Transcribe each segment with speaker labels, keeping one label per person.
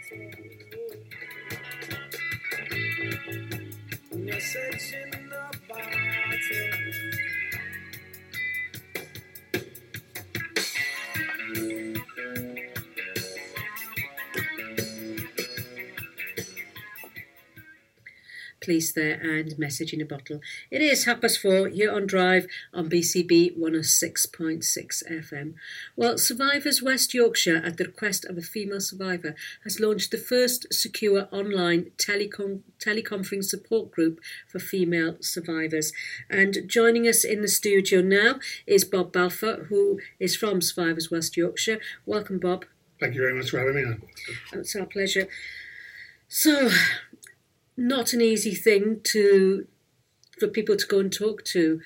Speaker 1: Message in the bottle. Police there and Message in a Bottle. It is 4:30 here on Drive on BCB 106.6 FM. Well, Survivors West Yorkshire, at the request of a female survivor, has launched the first secure online teleconferencing support group for female survivors. And joining us in the studio now is Bob Balfour, who is from Survivors West Yorkshire. Welcome, Bob.
Speaker 2: Thank you very much for having me on.
Speaker 1: It's our pleasure. So, not an easy thing for people to go and talk to,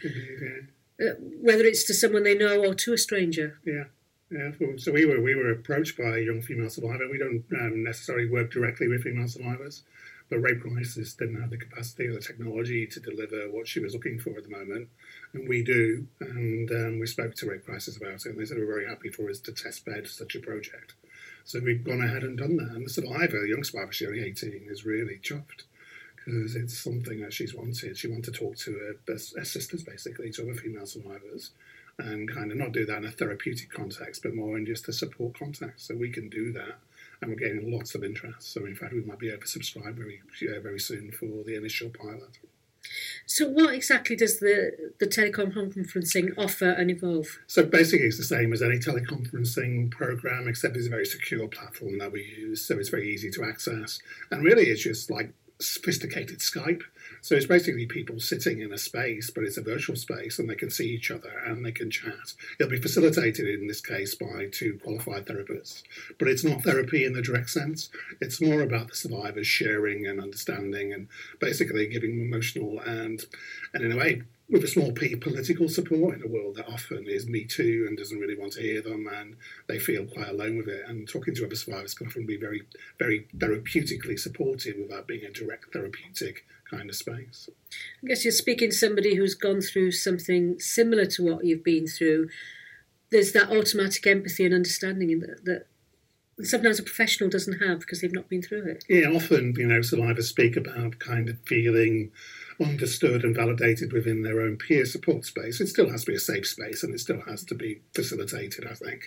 Speaker 1: whether it's to someone they know or to a stranger.
Speaker 2: Yeah. So we were approached by a young female survivor. We don't necessarily work directly with female survivors, but Rape Crisis didn't have the capacity or the technology to deliver what she was looking for at the moment, and we do. And we spoke to Rape Crisis about it, and they said they were very happy for us to test bed such a project. So we've gone ahead and done that. And the survivor, the young survivor, she's only 18, is really chuffed, because it's something that she's wanted. She wanted to talk to her sisters, basically, to other female survivors, and kind of not do that in a therapeutic context, but more in just a support context. So we can do that, and we're getting lots of interest. So in fact, we might be oversubscribed very soon for the initial pilot.
Speaker 1: So what exactly does the teleconferencing offer and involve?
Speaker 2: So basically it's the same as any teleconferencing program, except it's a very secure platform that we use, so it's very easy to access. And really it's just like sophisticated Skype. So it's basically people sitting in a space, but it's a virtual space, and they can see each other and they can chat. It'll be facilitated in this case by 2 qualified therapists, but it's not therapy in the direct sense. It's more about the survivors sharing and understanding and basically giving emotional and in a way, with a small p, political support in a world that often is Me Too and doesn't really want to hear them, and they feel quite alone with it. And talking to other survivors can often be very, very therapeutically supportive without being a direct therapeutic kind of space.
Speaker 1: I guess you're speaking to somebody who's gone through something similar to what you've been through. There's that automatic empathy and understanding that sometimes a professional doesn't have because they've not been through it.
Speaker 2: Yeah, often, survivors speak about kind of feeling understood and validated within their own peer support space. It still has to be a safe space, and it still has to be facilitated, I think.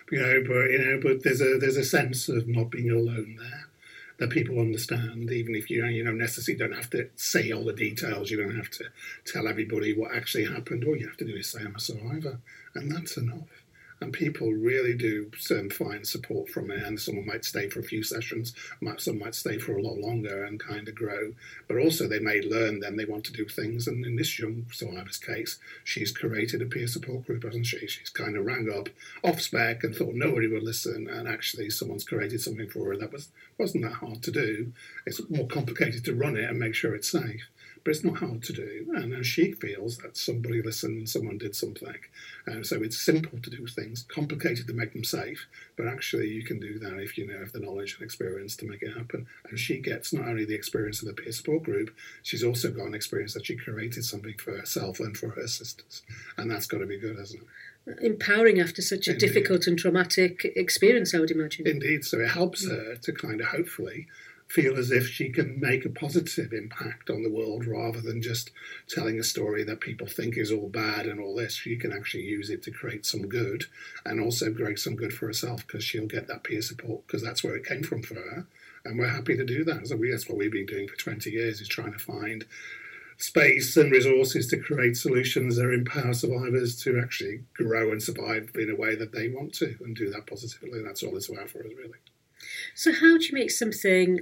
Speaker 2: But there's a sense of not being alone there, that people understand, even if you necessarily don't have to say all the details. You don't have to tell everybody what actually happened. All you have to do is say, I'm a survivor, and that's enough. And people really do find support from it, and someone might stay for a few sessions, some might stay for a lot longer and kind of grow, but also they may learn then they want to do things. And in this young survivor's case, she's created a peer support group, hasn't she? She's kind of rang up off spec and thought nobody would listen, and actually someone's created something for her that wasn't that hard to do. It's more complicated to run it and make sure it's safe, but it's not hard to do. And she feels that somebody listened and someone did something. So it's simple to do things, complicated to make them safe, but actually you can do that if you have the knowledge and experience to make it happen. And she gets not only the experience of the peer support group, she's also got an experience that she created something for herself and for her sisters. And that's got to be good, hasn't it?
Speaker 1: Empowering after such a difficult and traumatic experience, I would imagine.
Speaker 2: Indeed. So it helps her to kind of hopefully feel as if she can make a positive impact on the world rather than just telling a story that people think is all bad and all this. She can actually use it to create some good, and also create some good for herself, because she'll get that peer support, because that's where it came from for her. And we're happy to do that. So that's what we've been doing for 20 years, is trying to find space and resources to create solutions that empower survivors to actually grow and survive in a way that they want to, and do that positively. That's all it's about for us, really.
Speaker 1: So how do you make something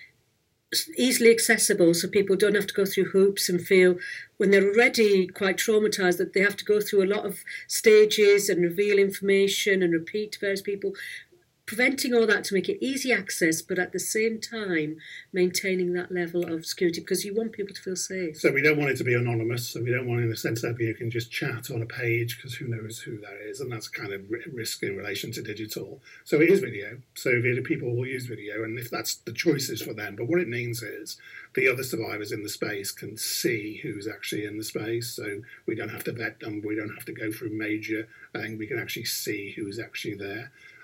Speaker 1: easily accessible so people don't have to go through hoops and feel, when they're already quite traumatised, that they have to go through a lot of stages and reveal information and repeat to various people? Preventing all that to make it easy access, but at the same time maintaining that level of security, because you want people to feel safe.
Speaker 2: So we don't want it to be anonymous. So we don't want it in the sense that you can just chat on a page, because who knows who that is, and that's kind of risk in relation to digital. So it is video. So people will use video, and if that's the choices for them. But what it means is the other survivors in the space can see who's actually in the space. So we don't have to vet them. We don't have to go through major thing. We can actually see who's actually there.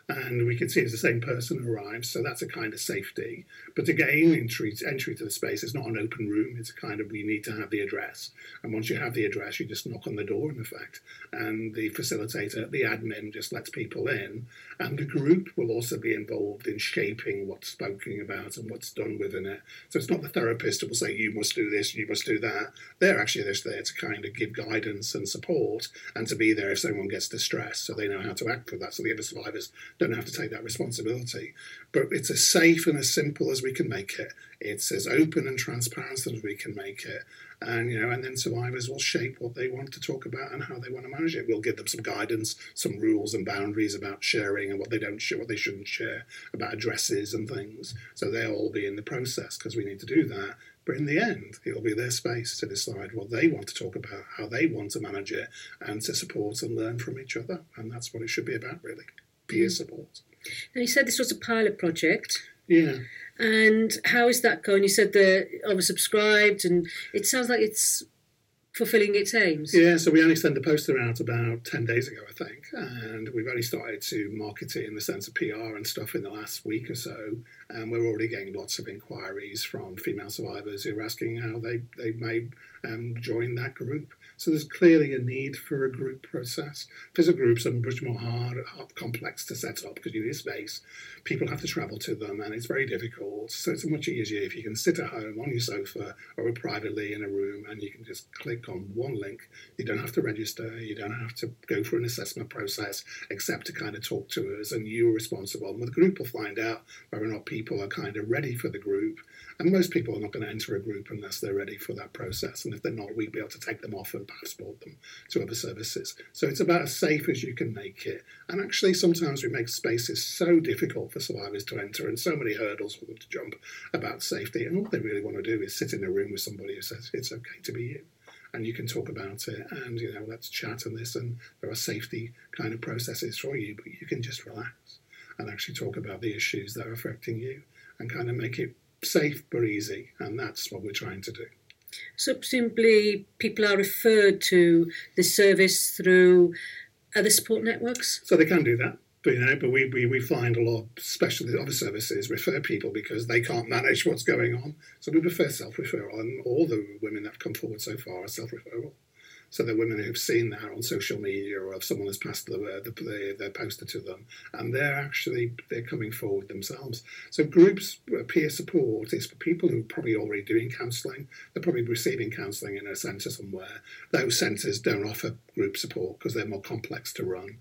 Speaker 2: and we can see it's the same person who arrives, so that's a kind of safety. But to gain entry to the space, it's not an open room, it's a kind of, we need to have the address. And once you have the address, you just knock on the door, in effect, and the facilitator, the admin, just lets people in, and the group will also be involved in shaping what's spoken about and what's done within it. So it's not the therapist who will say, you must do this, you must do that. They're actually just there to kind of give guidance and support, and to be there if someone gets distressed, so they know how to act with that, so the other survivors don't have to take that responsibility. But it's as safe and as simple as we can make it. It's as open and transparent as we can make it. And, and then survivors will shape what they want to talk about and how they want to manage it. We'll give them some guidance, some rules and boundaries about sharing and what they don't share, what they shouldn't share, about addresses and things. So they'll all be in the process, because we need to do that. But in the end, it'll be their space to decide what they want to talk about, how they want to manage it, and to support and learn from each other. And that's what it should be about, really. Peer support.
Speaker 1: Now, you said this was a pilot project.
Speaker 2: Yeah.
Speaker 1: And how is that going? You said they're oversubscribed, and it sounds like it's fulfilling its aims.
Speaker 2: Yeah, so we only sent the poster out about 10 days ago, I think, and we've only started to market it in the sense of PR and stuff in the last week or so, and we're already getting lots of inquiries from female survivors who are asking how they may join that group. So there's clearly a need for a group process. Physical groups are much more complex to set up, because you need space. People have to travel to them, and it's very difficult. So it's much easier if you can sit at home on your sofa or privately in a room, and you can just click on one link. You don't have to register. You don't have to go through an assessment process, except to kind of talk to us, and you're responsible. And the group will find out whether or not people are kind of ready for the group. And most people are not going to enter a group unless they're ready for that process. And if they're not, we'll be able to take them off and passport them to other services. So it's about as safe as you can make it. And actually, sometimes we make spaces so difficult for survivors to enter, and so many hurdles for them to jump about safety. And all they really want to do is sit in a room with somebody who says, it's okay to be you. And you can talk about it, and, let's chat and this, and there are safety kind of processes for you, but you can just relax and actually talk about the issues that are affecting you and kind of make it safe but easy, and that's what we're trying to do.
Speaker 1: So presumably people are referred to the service through other support networks?
Speaker 2: So they can do that. But we find a lot, especially other services, refer people because they can't manage what's going on. So we prefer self-referral, and all the women that have come forward so far are self-referral. So they're women who've seen that on social media, or if someone has passed their poster to them, and they're coming forward themselves. So groups, peer support is for people who are probably already doing counselling. They're probably receiving counselling in a centre somewhere. Those centres don't offer group support because they're more complex to run.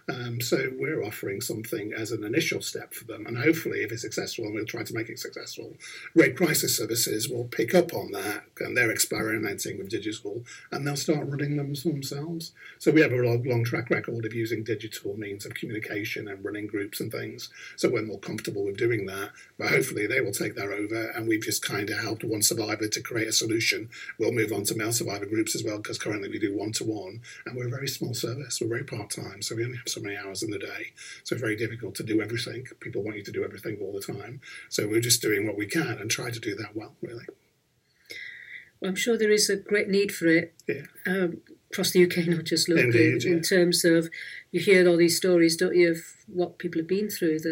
Speaker 2: So we're offering something as an initial step for them, and hopefully if it's successful, and we'll try to make it successful, Rape Crisis Services will pick up on that, and they're experimenting with digital, and they'll start running them themselves. So we have a long track record of using digital means of communication and running groups and things, so we're more comfortable with doing that, but hopefully they will take that over, and we've just kind of helped one survivor to create a solution. We'll move on to male survivor groups as well, because currently we do one-to-one, and we're a very small service, we're very part-time, so we only have so many hours in the day, so it's very difficult to do everything. People want you to do everything all the time, so we're just doing what we can and try to do that well, really.
Speaker 1: Well, I'm sure there is a great need for it across the UK, not just locally.
Speaker 2: Indeed, yeah.
Speaker 1: In terms of, you hear all these stories, don't you, of what people have been through.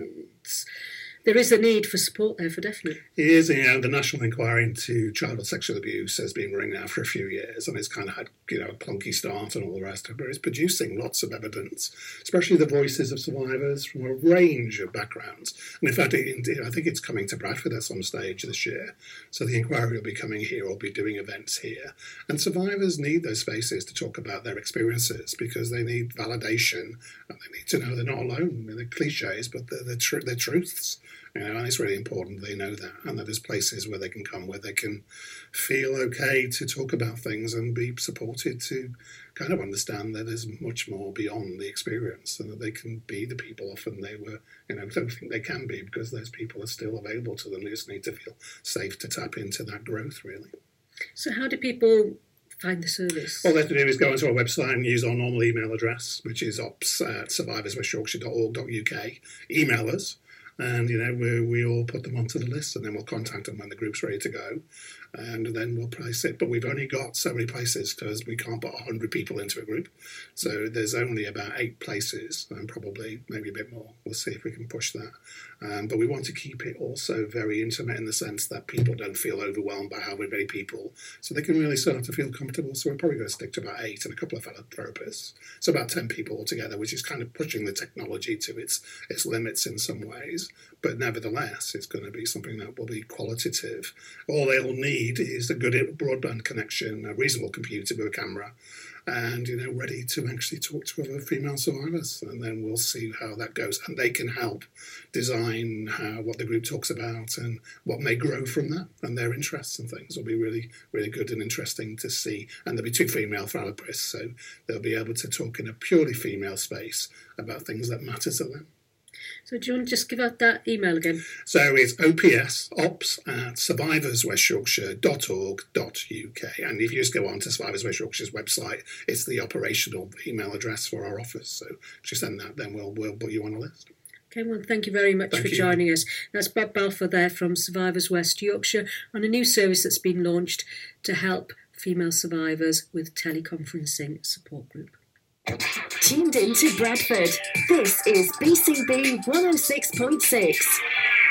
Speaker 1: There is a need for support there, for definite.
Speaker 2: It is, the National Inquiry into Childhood Sexual Abuse has been running now for a few years, and it's kind of had, a clunky start and all the rest of it, but it's producing lots of evidence, especially the voices of survivors from a range of backgrounds. And in fact, I think it's coming to Bradford at some stage this year. So the inquiry will be coming here, or be doing events here. And survivors need those spaces to talk about their experiences, because they need validation, and they need to know they're not alone. They're cliches, but they're truths. And it's really important they know that, and that there's places where they can come, where they can feel okay to talk about things and be supported to kind of understand that there's much more beyond the experience, and that they can be the people often they were, don't think they can be, because those people are still available to them. They just need to feel safe to tap into that growth, really.
Speaker 1: So how do people find the service?
Speaker 2: All they have to do is go onto our website and use our normal email address, which is ops@survivorswestyorkshire.org.uk. Email us. And, we all put them onto the list, and then we'll contact them when the group's ready to go. and then we'll place it. But we've only got so many places because we can't put 100 people into a group. So there's only about 8 places, and probably maybe a bit more. We'll see if we can push that. But we want to keep it also very intimate in the sense that people don't feel overwhelmed by how many people, so they can really start to feel comfortable. So we're probably going to stick to about 8 and a couple of fellow therapists. So about 10 people altogether, which is kind of pushing the technology to its limits in some ways. But nevertheless, it's going to be something that will be qualitative. All they'll need is a good broadband connection, a reasonable computer with a camera, and ready to actually talk to other female survivors, and then we'll see how that goes. And they can help design what the group talks about and what may grow from that, and their interests and things will be really, really good and interesting to see. And there'll be 2 female therapists, so they'll be able to talk in a purely female space about things that matter to them.
Speaker 1: So do you want to just give out that email again?
Speaker 2: So it's opsops@survivorswestyorkshire.org.uk. And if you just go on to Survivors West Yorkshire's website, it's the operational email address for our office. So just send that, then we'll put you on a list.
Speaker 1: Okay, well, thank you very much for joining us. That's Bob Balfour there from Survivors West Yorkshire on a new service that's been launched to help female survivors with teleconferencing support group.
Speaker 3: Tuned in to Bradford. This is BCB 106.6.